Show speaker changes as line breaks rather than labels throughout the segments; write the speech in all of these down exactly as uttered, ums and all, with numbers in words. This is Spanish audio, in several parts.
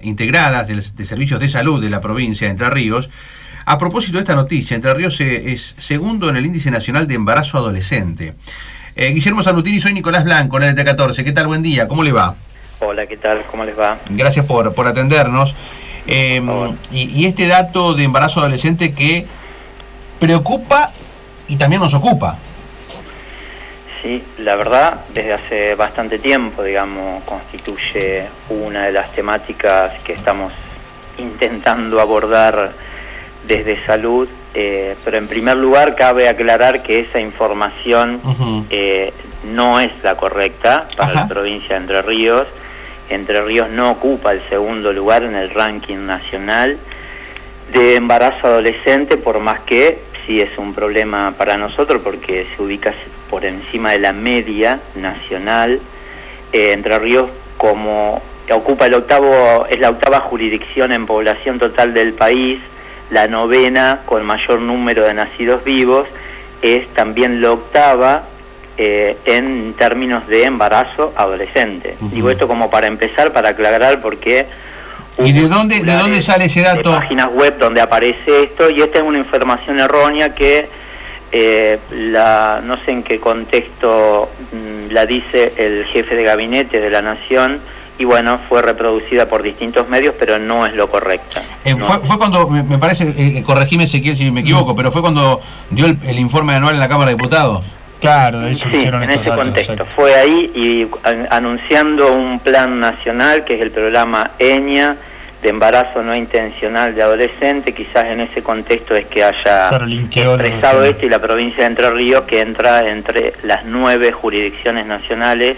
integradas de, de servicios de salud de la provincia de Entre Ríos. A propósito de esta noticia, Entre Ríos eh, es segundo en el índice nacional de embarazo adolescente. Eh, Guillermo Sanutini, soy Nicolás Blanco, en el T catorce. ¿Qué tal? Buen día, ¿cómo le va?
Hola, ¿qué tal? ¿Cómo les va?
Gracias por, por atendernos. Eh, y, y este dato de embarazo adolescente que preocupa y también nos ocupa.
Sí, la verdad, desde hace bastante tiempo, digamos, constituye una de las temáticas que estamos intentando abordar desde salud, eh, pero en primer lugar cabe aclarar que esa información uh-huh. eh, no es la correcta para Ajá. la provincia de Entre Ríos. Entre Ríos no ocupa el segundo lugar en el ranking nacional de embarazo adolescente, por más que sí es un problema para nosotros porque se ubica por encima de la media nacional. Eh, Entre Ríos como ocupa el octavo, es la octava jurisdicción en población total del país, la novena con mayor número de nacidos vivos, es también la octava eh, en términos de embarazo adolescente. Uh-huh. Digo esto como para empezar, para aclarar por qué.
¿Y de dónde, de dónde sale ese dato?
De páginas web donde aparece esto, y esta es una información errónea que eh, la no sé en qué contexto mmm, la dice el jefe de gabinete de la Nación, y bueno, fue reproducida por distintos medios, pero no es lo correcto.
Eh,
no.
fue, fue cuando, me, me parece, eh, corregime Ezequiel si me equivoco, mm. pero fue cuando dio el, el informe anual en la Cámara de Diputados.
Claro, de hecho
sí,
dijeron
en
estos
ese
datos,
contexto.
Exacto.
Fue ahí y an, anunciando un plan nacional, que es el programa EñA, de embarazo no intencional de adolescente. Quizás en ese contexto es que haya
claro,
expresado esto, y la provincia de Entre Ríos, que entra entre las nueve jurisdicciones nacionales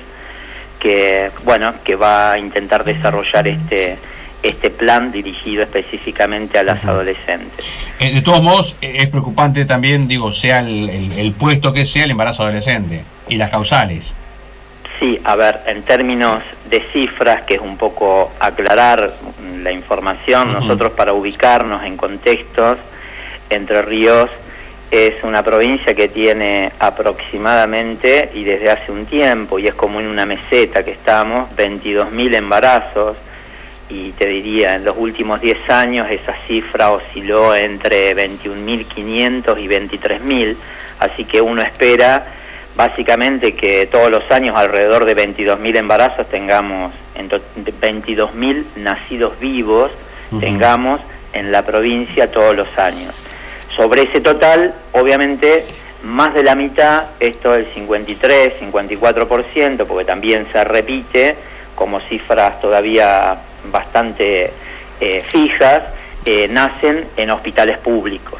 que, bueno, que va a intentar desarrollar este este plan dirigido específicamente a las uh-huh. adolescentes.
Eh, de todos modos, eh, es preocupante también, digo, sea el, el, el puesto que sea el embarazo adolescente y las causales.
Sí, a ver, en términos de cifras, que es un poco aclarar la información, uh-huh. nosotros para ubicarnos en contextos, Entre Ríos es una provincia que tiene aproximadamente, y desde hace un tiempo, y es como en una meseta que estamos, veintidós mil embarazos, y te diría, en los últimos diez años esa cifra osciló entre veintiún mil quinientos y veintitrés mil, así que uno espera básicamente que todos los años alrededor de veintidós mil embarazos tengamos, veintidós mil nacidos vivos uh-huh. tengamos en la provincia todos los años. Sobre ese total, obviamente, más de la mitad, esto es el cincuenta y tres, cincuenta y cuatro por ciento, porque también se repite como cifras todavía bastante eh, fijas, eh, nacen en hospitales públicos.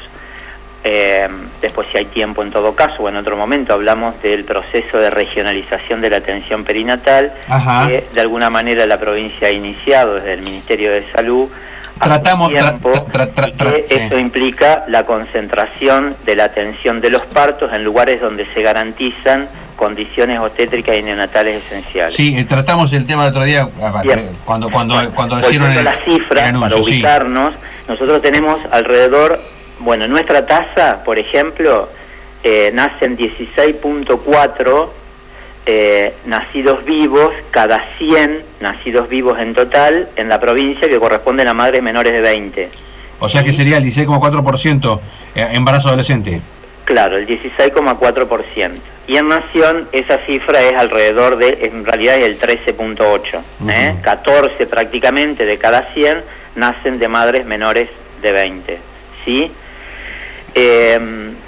Eh, después, si hay tiempo, en todo caso, o en otro momento, hablamos del proceso de regionalización de la atención perinatal, Ajá. que de alguna manera la provincia ha iniciado desde el Ministerio de Salud.
Tratamos,
tiempo,
tra, tra, tra, tra,
que
sí.
Esto implica la concentración de la atención de los partos en lugares donde se garantizan condiciones obstétricas y neonatales esenciales.
Sí, eh, tratamos el tema el otro día, Bien. cuando cuando
bueno,
cuando hicieron el,
las cifras, el anuncio, para ubicarnos, sí. nosotros tenemos alrededor, bueno, nuestra tasa, por ejemplo, eh, nacen dieciséis punto cuatro eh, nacidos vivos cada cien nacidos vivos en total en la provincia, que corresponden a madres menores de veinte.
O sea, ¿sí? que sería el dieciséis coma cuatro por ciento eh, embarazo adolescente.
Claro, el dieciséis coma cuatro por ciento. Y en Nación esa cifra es alrededor de, en realidad es el trece punto ocho. Uh-huh. ¿eh? catorce prácticamente de cada cien nacen de madres menores de veinte. ¿Sí? Eh,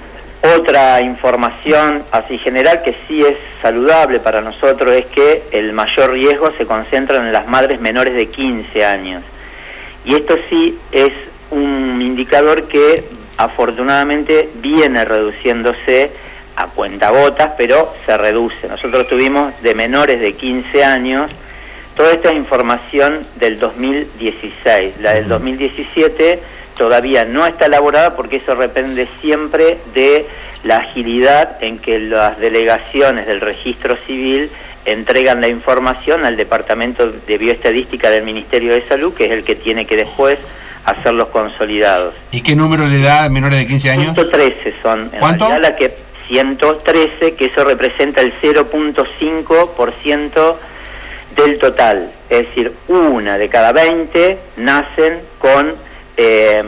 otra información así general que sí es saludable para nosotros es que el mayor riesgo se concentra en las madres menores de quince años. Y esto sí es un indicador que afortunadamente viene reduciéndose a cuentagotas, pero se reduce. Nosotros tuvimos de menores de quince años, toda esta información del dos mil dieciséis, la del dos mil diecisiete todavía no está elaborada porque eso depende siempre de la agilidad en que las delegaciones del registro civil entregan la información al Departamento de Bioestadística del Ministerio de Salud, que es el que tiene que después hacer los consolidados.
¿Y qué número le da a menores de quince años?
ciento trece son. En
¿Cuánto?
realidad la que ciento trece, que eso representa el cero punto cinco por ciento del total, es decir, una de cada veinte nacen con, eh,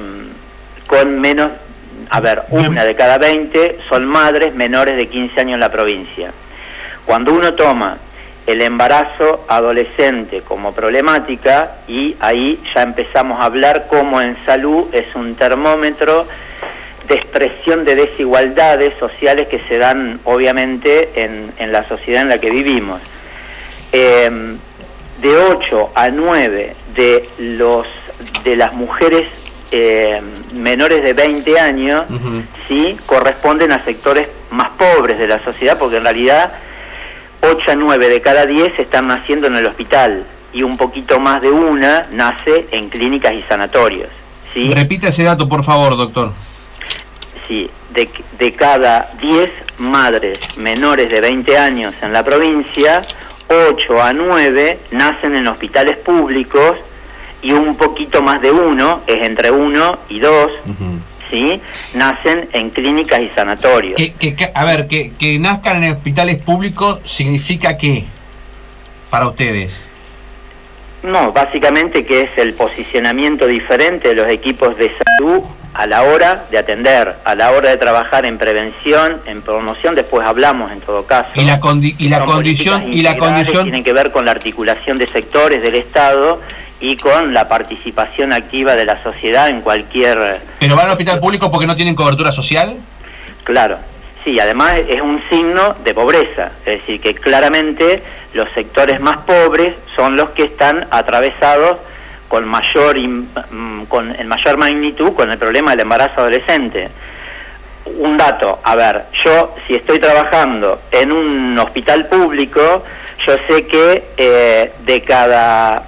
con menos, a ver, una de cada veinte son madres menores de quince años en la provincia. Cuando uno toma el embarazo adolescente como problemática, y ahí ya empezamos a hablar cómo en salud es un termómetro de expresión de desigualdades sociales que se dan obviamente en, en la sociedad en la que vivimos. Eh, de ocho a nueve de, los, de las mujeres eh, menores de veinte años, uh-huh. ¿sí?, corresponden a sectores más pobres de la sociedad, porque en realidad ocho a nueve de cada diez están naciendo en el hospital y un poquito más de una nace en clínicas y sanatorios, ¿sí?
Repita ese dato, por favor, doctor.
Sí, de, de cada diez madres menores de veinte años en la provincia, ocho a nueve nacen en hospitales públicos y un poquito más de uno, es entre uno y dos, uh-huh. ¿sí?, nacen en clínicas y sanatorios.
Que, que, que, a ver, que, que nazcan en hospitales públicos significa ¿qué para ustedes?
No, básicamente que es el posicionamiento diferente de los equipos de salud a la hora de atender, a la hora de trabajar en prevención, en promoción. Después hablamos en todo caso.
Y la, condi y la condición y la condición
tienen que ver con la articulación de sectores del Estado y con la participación activa de la sociedad en cualquier...
¿Pero van al hospital público porque no tienen cobertura social?
Claro, sí, además es un signo de pobreza, es decir, que claramente los sectores más pobres son los que están atravesados con mayor, con en mayor magnitud con el problema del embarazo adolescente. Un dato, a ver, yo si estoy trabajando en un hospital público, yo sé que eh, de cada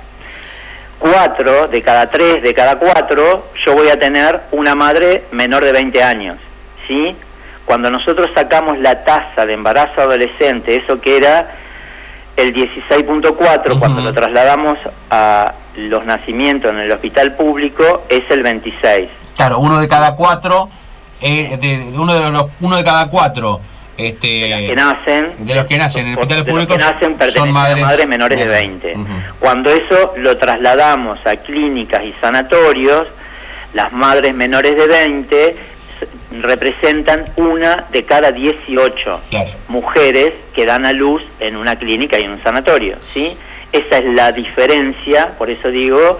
cuatro, de cada tres, de cada cuatro, yo voy a tener una madre menor de veinte años, ¿sí? Cuando nosotros sacamos la tasa de embarazo adolescente, eso que era el dieciséis punto cuatro, uh-huh. cuando lo trasladamos a los nacimientos en el hospital público, es el veintiséis.
Claro, uno de cada cuatro, eh, de, uno de los uno de cada cuatro, este,
de los que nacen,
de los que nacen en hospitales
de
públicos,
los que nacen pertenecen
son madres,
a madres menores de veinte.
Uh-huh.
Cuando eso lo trasladamos a clínicas y sanatorios, las madres menores de veinte representan una de cada dieciocho claro. mujeres que dan a luz en una clínica y en un sanatorio, ¿sí? Esa es la diferencia, por eso digo,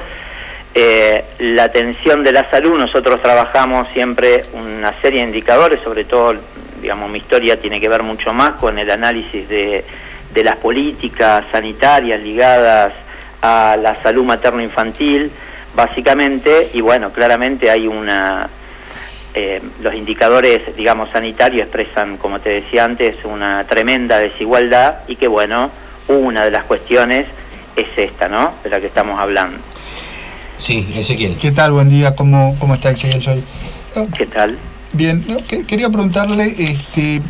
eh, la atención de la salud. Nosotros trabajamos siempre una serie de indicadores, sobre todo, digamos, mi historia tiene que ver mucho más con el análisis de, de las políticas sanitarias ligadas a la salud materno-infantil, básicamente, y bueno, claramente hay una... Eh, los indicadores, digamos, sanitarios expresan, como te decía antes, una tremenda desigualdad y que, bueno, una de las cuestiones es esta, ¿no?, de la que estamos hablando.
Sí, Ezequiel.
¿Qué tal? Buen día. ¿Cómo, cómo está, Ezequiel? Soy...
¿Qué tal?
Bien. No, que, quería preguntarle este,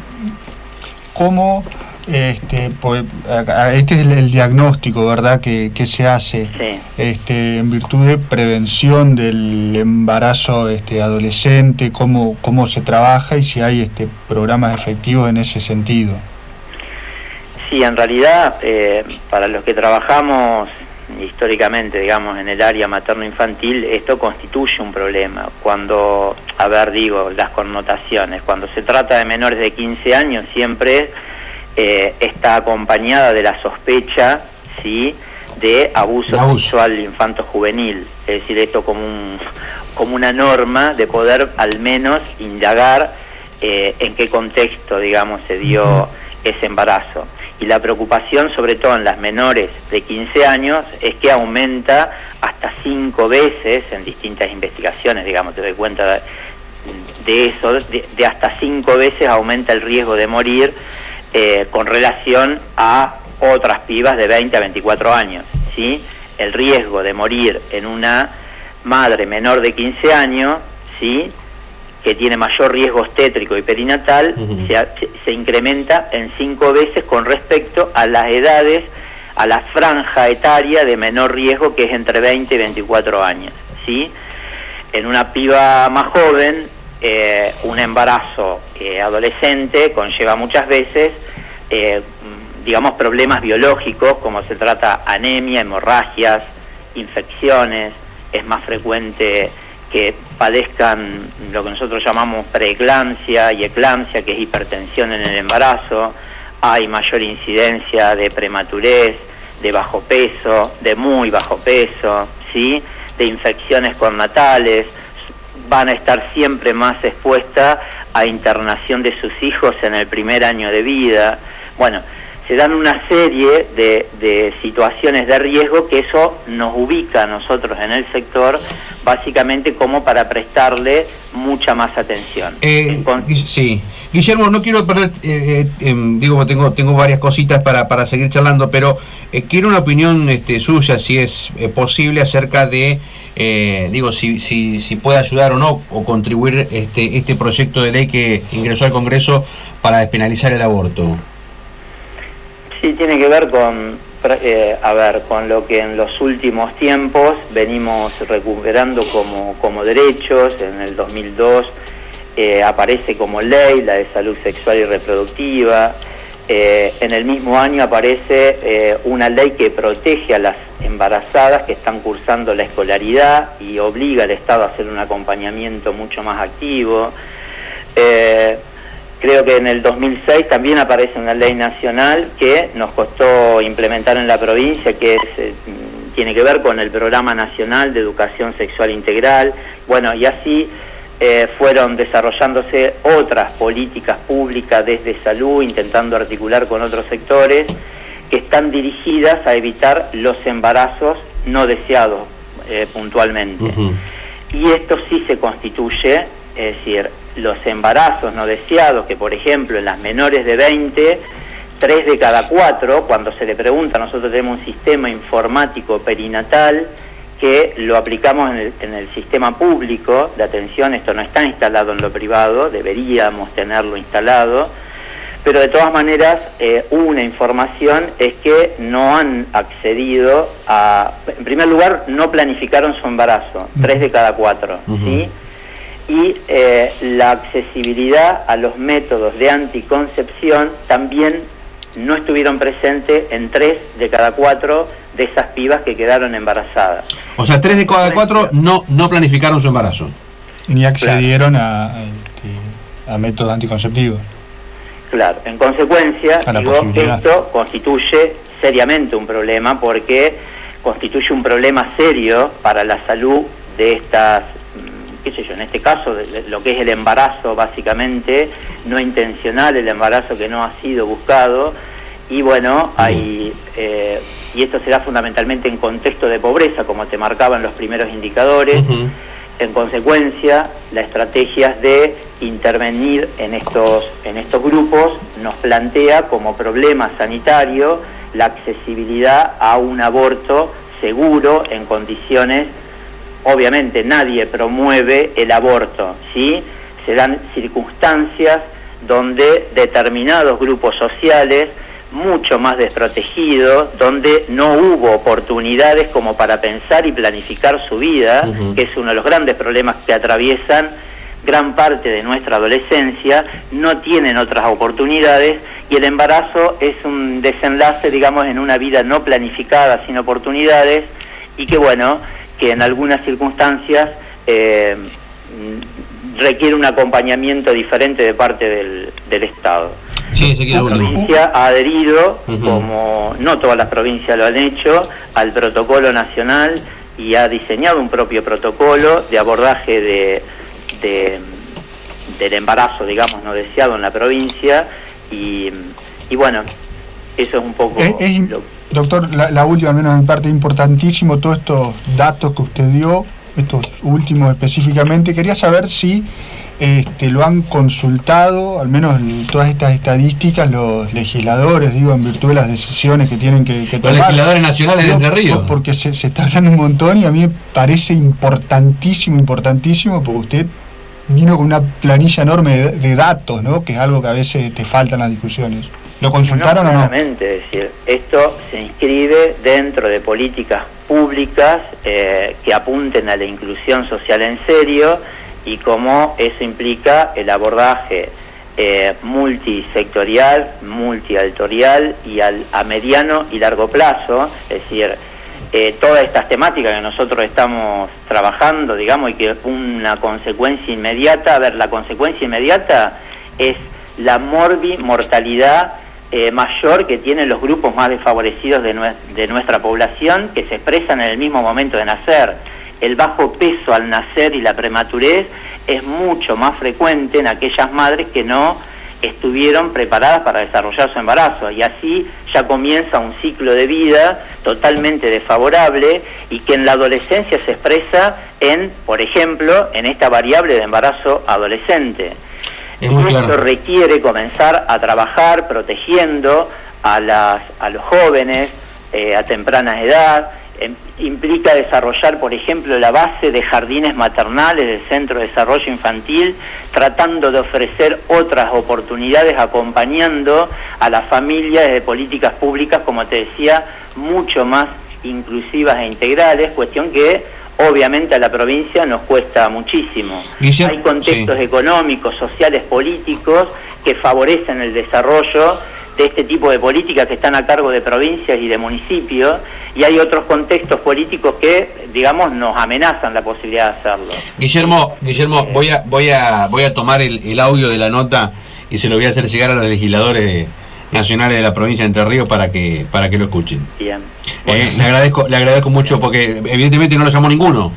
cómo... Este, pues, este es el, el diagnóstico, ¿verdad?, que, que se hace
sí.
este, en virtud de prevención del embarazo este, adolescente, cómo, cómo se trabaja y si hay este, programas efectivos en ese sentido.
Sí, en realidad, eh, para los que trabajamos históricamente, digamos, en el área materno-infantil, esto constituye un problema. Cuando, a ver, digo, las connotaciones, cuando se trata de menores de quince años, siempre... Eh, está acompañada de la sospecha, ¿sí?, de abuso, abuso. sexual infanto-juvenil, es decir, esto como un como una norma de poder al menos indagar eh, en qué contexto, digamos, se dio uh-huh. ese embarazo. Y la preocupación, sobre todo en las menores de quince años, es que aumenta hasta cinco veces en distintas investigaciones, digamos, te doy cuenta de, de eso, de, de hasta cinco veces aumenta el riesgo de morir Eh, con relación a otras pibas de veinte a veinticuatro años, ¿sí? El riesgo de morir en una madre menor de quince años, ¿sí?, que tiene mayor riesgo obstétrico y perinatal, uh-huh. se, se incrementa en cinco veces con respecto a las edades, a la franja etaria de menor riesgo, que es entre veinte y veinticuatro años, ¿sí? En una piba más joven, Eh, un embarazo eh, adolescente conlleva muchas veces, eh, digamos, problemas biológicos, como se trata anemia, hemorragias, infecciones. Es más frecuente que padezcan lo que nosotros llamamos preeclampsia y eclampsia, que es hipertensión en el embarazo. Hay mayor incidencia de prematurez, de bajo peso, de muy bajo peso, ¿sí? De infecciones cornatales. Van a estar siempre más expuestas a internación de sus hijos en el primer año de vida. Bueno, se dan una serie de, de situaciones de riesgo que eso nos ubica a nosotros en el sector, básicamente como para prestarle mucha más atención.
Eh,
Con...
Sí, Guillermo, no quiero perder, eh, eh, digo, tengo tengo varias cositas para, para seguir charlando, pero eh, quiero una opinión este, suya, si es eh, posible, acerca de, eh, digo, si, si, si puede ayudar o no, o contribuir este, este proyecto de ley que ingresó al Congreso para despenalizar el aborto.
Sí, tiene que ver con, eh, a ver, con lo que en los últimos tiempos venimos recuperando como, como derechos. En el dos mil dos eh, aparece como ley la de salud sexual y reproductiva. Eh, en el mismo año aparece eh, una ley que protege a las embarazadas que están cursando la escolaridad y obliga al Estado a hacer un acompañamiento mucho más activo. Eh, Creo que en el dos mil seis también aparece una ley nacional que nos costó implementar en la provincia, que es, eh, tiene que ver con el Programa Nacional de Educación Sexual Integral. Bueno, y así eh, fueron desarrollándose otras políticas públicas desde salud, intentando articular con otros sectores, que están dirigidas a evitar los embarazos no deseados eh, puntualmente. Uh-huh. Y esto sí se constituye, es decir, los embarazos no deseados, que por ejemplo en las menores de veinte, tres de cada cuatro, cuando se le pregunta, nosotros tenemos un sistema informático perinatal que lo aplicamos en el, en el sistema público de atención. Esto no está instalado en lo privado, deberíamos tenerlo instalado, pero de todas maneras eh, una información es que no han accedido a, en primer lugar, no planificaron su embarazo, tres de cada cuatro, uh-huh. ¿sí? Y eh, la accesibilidad a los métodos de anticoncepción también no estuvieron presentes en tres de cada cuatro de esas pibas que quedaron embarazadas.
O sea, tres de cada cuatro no, no planificaron su embarazo.
Ni accedieron claro. a, a, a métodos anticonceptivos.
Claro, en consecuencia, digo, esto constituye seriamente un problema, porque constituye un problema serio para la salud de estas, qué sé yo, en este caso, de lo que es el embarazo básicamente no intencional, el embarazo que no ha sido buscado. Y bueno, hay eh, y esto será fundamentalmente en contexto de pobreza, como te marcaban los primeros indicadores. Uh-huh. En consecuencia, las estrategias de intervenir en estos, en estos grupos nos plantea como problema sanitario la accesibilidad a un aborto seguro en condiciones. Obviamente nadie promueve el aborto, ¿sí? Se dan circunstancias donde determinados grupos sociales, mucho más desprotegidos, donde no hubo oportunidades como para pensar y planificar su vida, uh-huh. que es uno de los grandes problemas que atraviesan gran parte de nuestra adolescencia, no tienen otras oportunidades, y el embarazo es un desenlace, digamos, en una vida no planificada, sin oportunidades, y que bueno, que en algunas circunstancias eh, requiere un acompañamiento diferente de parte del, del Estado.
Sí, se
la provincia ha adherido, uh-huh. como no todas las provincias lo han hecho, al protocolo nacional y ha diseñado un propio protocolo de abordaje de, de del embarazo, digamos, no deseado en la provincia, y, y bueno, eso es un poco...
Es, es, lo... Doctor, la, la última, al menos en parte, importantísimo, todos estos datos que usted dio, estos últimos específicamente, quería saber si este, lo han consultado, al menos en todas estas estadísticas, los legisladores, digo, en virtud de las decisiones que tienen que, que tomar.
Los legisladores nacionales de Entre Ríos.
Porque se, se está hablando un montón y a mí me parece importantísimo, importantísimo, porque usted vino con una planilla enorme de, de datos, ¿no? Que es algo que a veces te faltan las discusiones. ¿Lo consultaron
no,
o no?
Claramente, es decir, esto se inscribe dentro de políticas públicas eh, que apunten a la inclusión social en serio, y como eso implica el abordaje eh, multisectorial, multialtorial y al, a mediano y largo plazo, es decir, eh, todas estas temáticas que nosotros estamos trabajando, digamos, y que una consecuencia inmediata, a ver, la consecuencia inmediata es la morbimortalidad eh, mayor que tienen los grupos más desfavorecidos de, nue de nuestra población, que se expresan en el mismo momento de nacer. El bajo peso al nacer y la prematurez es mucho más frecuente en aquellas madres que no estuvieron preparadas para desarrollar su embarazo, y así ya comienza un ciclo de vida totalmente desfavorable y que en la adolescencia se expresa en, por ejemplo, en esta variable de embarazo adolescente. Esto claro. requiere comenzar a trabajar protegiendo a, las, a los jóvenes eh, a temprana edad. Eh, implica desarrollar, por ejemplo, la base de jardines maternales del Centro de Desarrollo Infantil, tratando de ofrecer otras oportunidades, acompañando a las familias de políticas públicas, como te decía, mucho más inclusivas e integrales, cuestión que obviamente a la provincia nos cuesta muchísimo. Guillermo, hay contextos sí. económicos, sociales, políticos que favorecen el desarrollo de este tipo de políticas que están a cargo de provincias y de municipios, y hay otros contextos políticos que, digamos, nos amenazan la posibilidad de hacerlo.
Guillermo, Guillermo, eh, voy a voy a voy a tomar el, el audio de la nota y se lo voy a hacer llegar a los legisladores de, nacionales de la provincia de Entre Ríos para que para que lo escuchen.
Bien.
Eh, le agradezco le agradezco mucho porque evidentemente no lo llamó ninguno.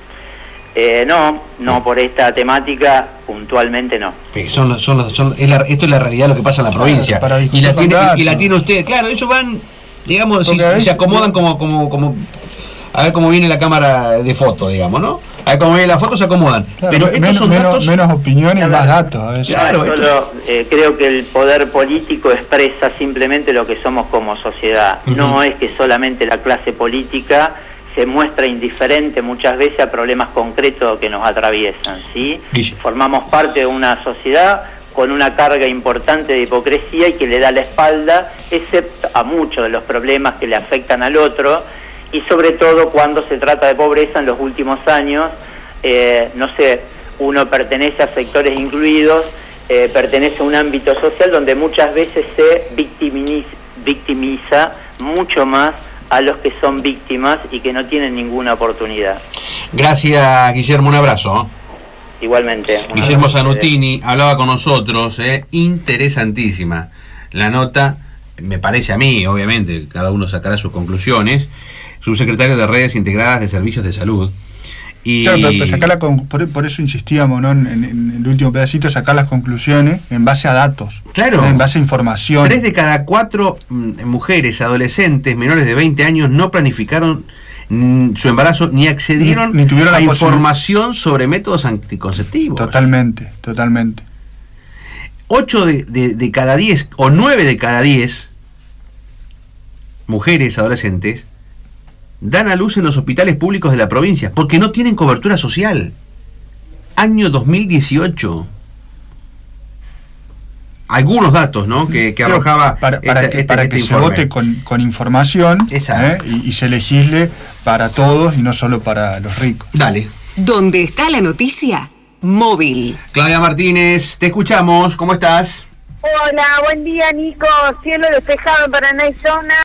Eh, no, no, por esta temática puntualmente no.
Son, son, son, es la, esto es la realidad, lo que pasa en la provincia. Para, para y, la tiene, y, y la tiene usted, claro, ellos van, digamos, si, se acomodan como, como, como, a ver cómo viene la cámara de foto, digamos, ¿no? A ver cómo viene la foto, se acomodan.
Claro,
pero estos
menos,
son
menos,
datos...
menos opiniones y más datos.
Claro, yo lo, eh, creo que el poder político expresa simplemente lo que somos como sociedad. Uh-huh. No es que solamente la clase política se muestra indiferente muchas veces a problemas concretos que nos atraviesan, ¿sí? Sí. Formamos parte de una sociedad con una carga importante de hipocresía y que le da la espalda, excepto a muchos de los problemas que le afectan al otro, y sobre todo cuando se trata de pobreza en los últimos años, eh, no sé, uno pertenece a sectores incluidos, eh, pertenece a un ámbito social donde muchas veces se victimiza, victimiza mucho más a los que son víctimas y que no tienen ninguna oportunidad.
Gracias, Guillermo, un abrazo.
Igualmente.
Guillermo Zanutini hablaba con nosotros, eh, interesantísima la nota, me parece a mí, obviamente, cada uno sacará sus conclusiones, subsecretario de Redes Integradas de Servicios de Salud. Y...
Claro, pero, pero sacar con, por, por eso insistíamos, ¿no? En, en, en el último pedacito, sacar las conclusiones en base a datos.
Claro.
¿no? En base a información.
Tres de cada cuatro mm, mujeres adolescentes menores de veinte años no planificaron mm, su embarazo ni accedieron
ni, ni tuvieron
a
la
información sobre métodos anticonceptivos.
Totalmente, totalmente.
Ocho de, de, de cada diez o nueve de cada diez mujeres adolescentes dan a luz en los hospitales públicos de la provincia porque no tienen cobertura social. Año dos mil dieciocho. Algunos datos, ¿no? Que, que arrojaba
para, para este, que, este, para este que se vote con, con información, ¿eh? y, y se legisle para todos y no solo para los ricos.
Dale.
¿Dónde está la noticia? Móvil.
Claudia Martínez, te escuchamos. ¿Cómo estás?
Hola, buen día, Nico. Cielo despejado en Paraná y zona.